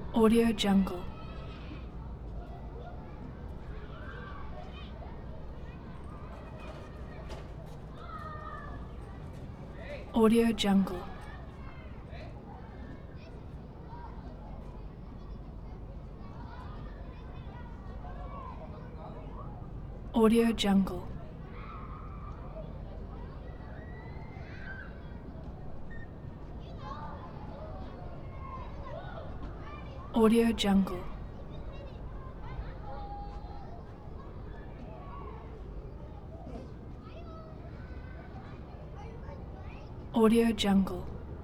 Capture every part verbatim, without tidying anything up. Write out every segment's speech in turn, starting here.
Audio Jungle. Audio Jungle. Audio Jungle. Audio Jungle. Audio Jungle.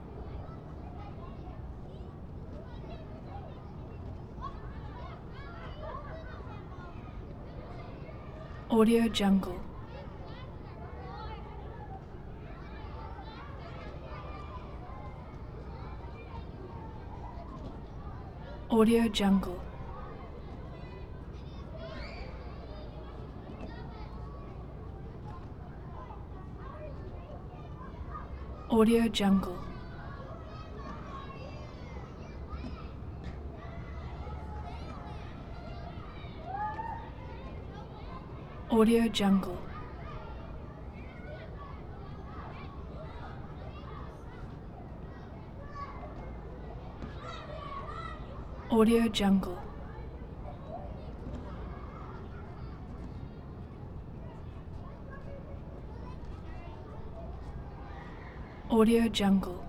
Audio Jungle. Audio Jungle. Audio Jungle. Audio Jungle. Audio Jungle. Audio Jungle.